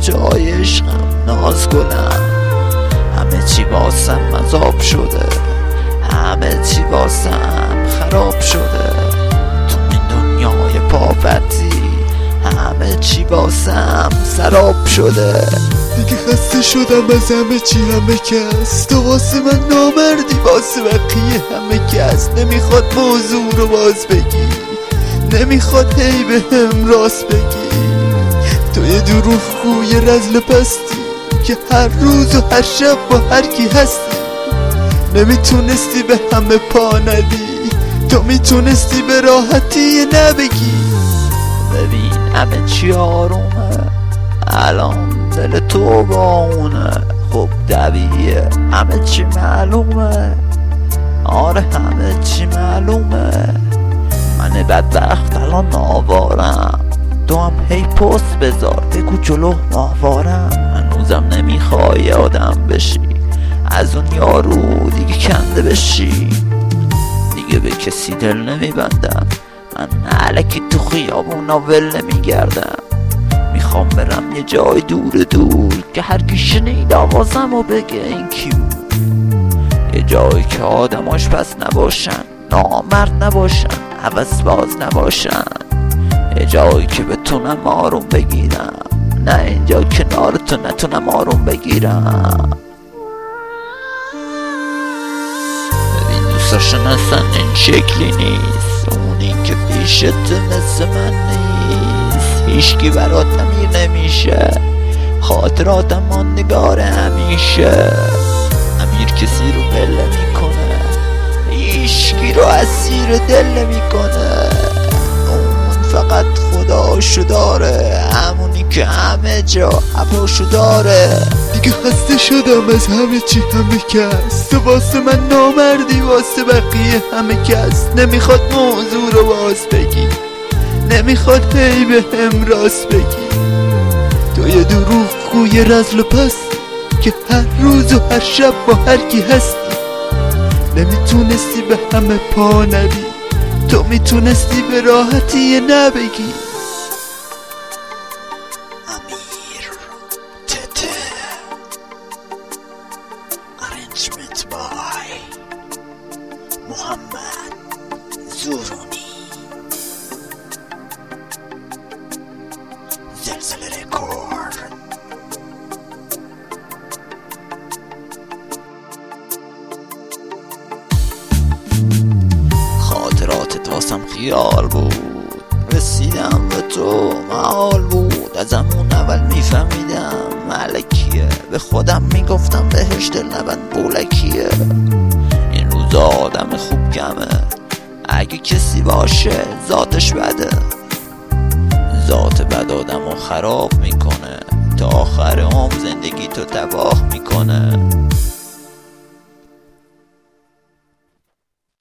جای عشقم ناز کنم. همه چی واسم مذاب شده، همه چی واسم خراب شده. تو این دنیای پاپتی همه چی واسم سراب شده. دیگه خسته شدم از همه چی همه کس. تو واسه من نامردی، واسه بقیه همه کس. نمیخواد موضوع رو باز بگی، نمیخواد هی به هم راست بگی. تو یه دروغ گوی رزل پستی که هر روز و هر شب با هر کی هستی. نمیتونستی به همه پا ندی، تو میتونستی به راحتی نبگی. ببین همه چی آرومه، الان دل تو با اونه. خب طبیعیه همه چی معلومه، آره همه چی معلومه. من بدبخت الان آوارم، تو هم هی پست بذار بگو جلو ماهوارم. هنوزم نمیخوای آدم بشی، از اون یارو دیگه کنده بشی. دیگه به کسی دل نمیبندم، من الکی تو خیابونا ول نمیگردم. میخوام برم یه جای دور دور که هر کی شنید آوازم و بگه این کی بود. یه جایی که آدماش پس نباشن، نامرد نباشن، هوس باز نباشن. یه جایی که بتونم آروم بگیرم، نه اینجا کنار تو نتونم آروم بگیرم. ببین دوستاشون اصلا این شکلی نیست، اونی که پیشت مثل من نیست. هیچکی برات امیر نمیشه، خاطراتم ماندگار همیشه. امیر کسی رو ول نمیکنه، هیچکی رو اسیر دل نمیکنه. اون فقط خداشو داره، همونی که همه جا هواشو داره. دیگه خسته شدم از همه چی همه کس. تو واسه من نامردی، واسه بقیه همه کس. نمیخواد موضوع رو باز بگی، نمیخواد هی به هم راست بگی. تو یه دروغ گوی رزل پست که هر روز و هر شب با هر کی هستی. نمیتونستی به همه پا ندی، تو میتونستی به راحتی نبگی. امیر تته ارنجمنت بای محمد زورونی، زلزله رکورد. خاطراتت واسم خیال بود، رسیدم به تو محال بود. از همون اول میفهمیدم ملکیه، به خودم میگفتم بهش دل نبند بولکیه. این روزا آدم خوب کمه، اگه کسی باشه ذاتش بده. ذات بد آدمو خراب میکنه، تا آخر عمر زندگی تو تباه میکنه.